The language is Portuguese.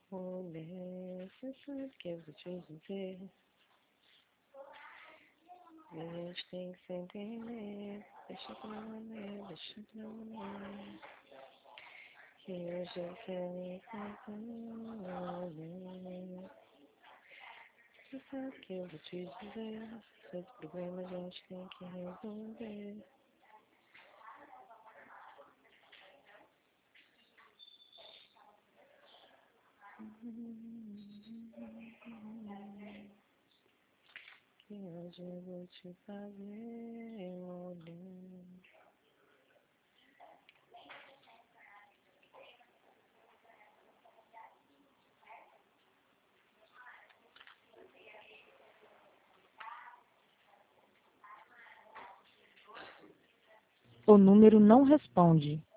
Mulher, você sabe que eu vou te dizer. A gente tem que se entender. Deixa pra mulher, deixa pra mulher. Que hoje eu quero me fazer. Você sabe que eu vou te dizer. Seus problemas a gente tem que resolver. Que hoje eu vou te fazer mulher. O número não responde.